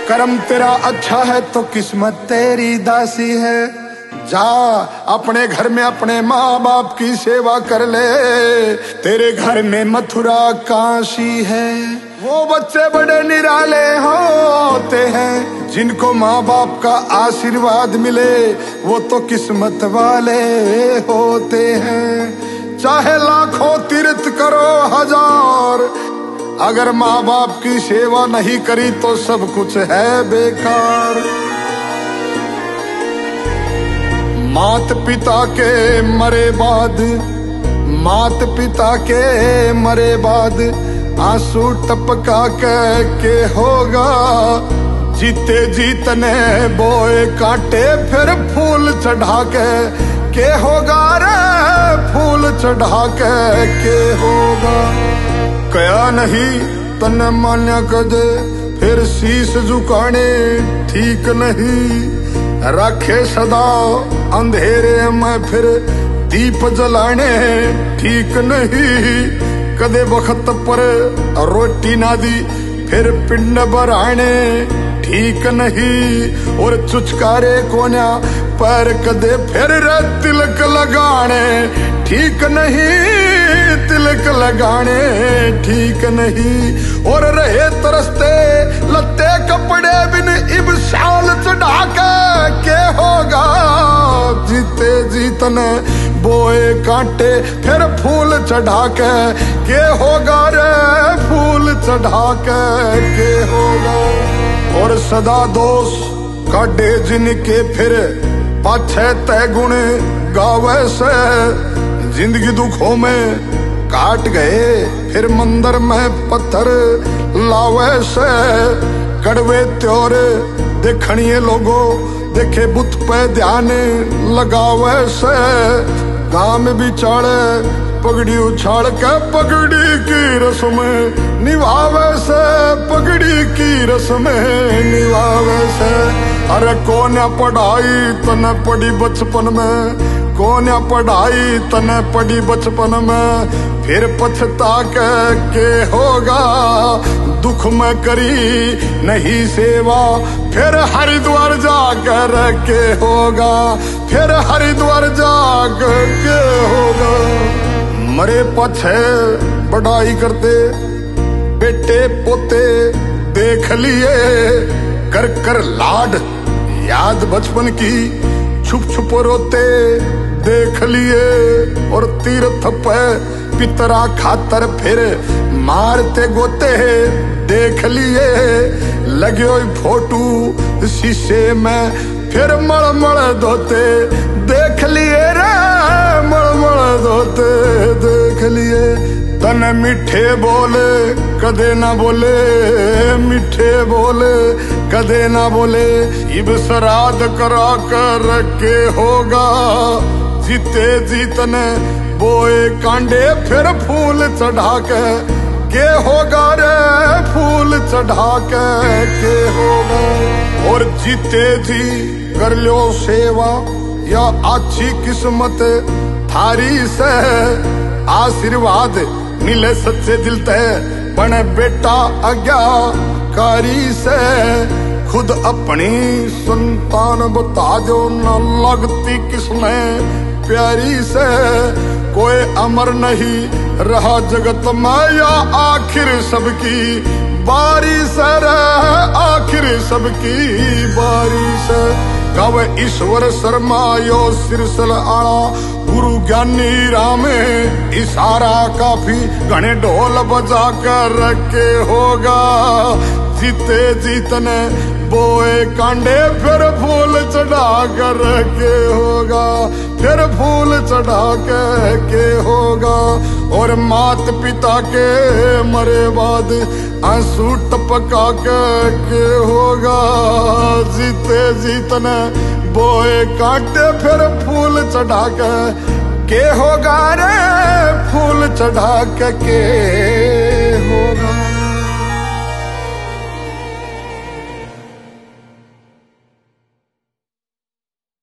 कर्म तेरा अच्छा है तो किस्मत तेरी दासी है। जा अपने घर में अपने माँ बाप की सेवा कर ले, तेरे घर में मथुरा काशी है। वो बच्चे बड़े निराले होते हैं जिनको माँ बाप का आशीर्वाद मिले, वो तो किस्मत वाले होते हैं। चाहे लाखों तीर्थ करो हजार, अगर माँ बाप की सेवा नहीं करी तो सब कुछ है बेकार। मात पिता के मरे बाद, मात पिता के मरे बाद आंसू टपका के होगा। जीते जीतने बोए कांटे फिर फूल चढ़ा के होगा रे, फूल चढ़ा के होगा। कया नहीं तन मान्या कदे फिर शीश झुकाने ठीक नहीं। रखे सदा अंधेरे में फिर दीप जलाने ठीक नहीं। कदे वक्त पर रोटी ना दी फिर पिंड बराने ठीक नहीं। और चुचकारे कोन्या पर कदे फिर रे तिलक लगाने ठीक नहीं, तिलक लगाने ठीक नहीं। और रहे तरसते लत्ते कपड़े बिन इब शाल चढ़ा के होगा। जीते जीतने बोए कांटे फिर फूल चढ़ा के होगा रे, फूल चढ़ा के होगा। और सदा दोष काटे जिनके फिर पाछे तय गुण गावे से। जिंदगी दुखों में काट गए फिर मंदिर में पत्थर लावे से। कड़वे त्योर देखनिए लोगों देखे बुत पे ध्यान लगावे से। गांव में भी चाड़े पगड़ी उछाल के पगड़ी की रस्म निभावे से, पगड़ी की रस्म निभावे से। अरे कौन पढ़ाई तने पढ़ी बचपन में, कौन पढ़ाई तने पढ़ी बचपन में। फिर पछता के होगा दुख में करी नहीं सेवा। फिर हरिद्वार जाकर के होगा, फिर हरिद्वार जाकर के होगा। मरे पछे बढ़ाई करते बेटे पोते देख लिए। कर कर लाड याद बचपन की छुप छुप रोते देख लिए। और तीर्थ पे पितरा खातर फिर मारते गोते देख लिए। लगे फोटू शीशे में फिर मड़ धोते देख लिए रे, मड़ धोते देख लिए। तने मीठे बोले कदे ना बोले, मीठे बोले कदे ना बोले। इब श्राद्ध करा कर के होगा। जीते जीतने बोए कांडे फिर फूल चढ़ा के होगा रे, फूल चढ़ा के होगा। और जीते जी कर लो सेवा या अच्छी किस्मत थारी से। आशीर्वाद मिले सच्चे दिल ते बने बेटा आज्ञाकारी से। खुद अपनी संतान बता दो न लगती किसमें प्यारी से। कोई अमर नहीं रहा जगत में या आखिर सबकी बारी से रहे, आखिर सबकी बारी से। कव ईश्वर शर्मा यो सिरसल आला गुरु ज्ञानी राम इशारा काफी घने ढोल बजा कर रखे होगा। जीते जीतने बोए कांडे फिर फूल चढ़ा कर के होगा, फिर फूल चढ़ा के होगा। और मात पिता के मरे बाद आंसू टपका के होगा। जीते जीतने बोए कांटे फिर फूल चढ़ा के होगा रे, फूल चढ़ा के होगा।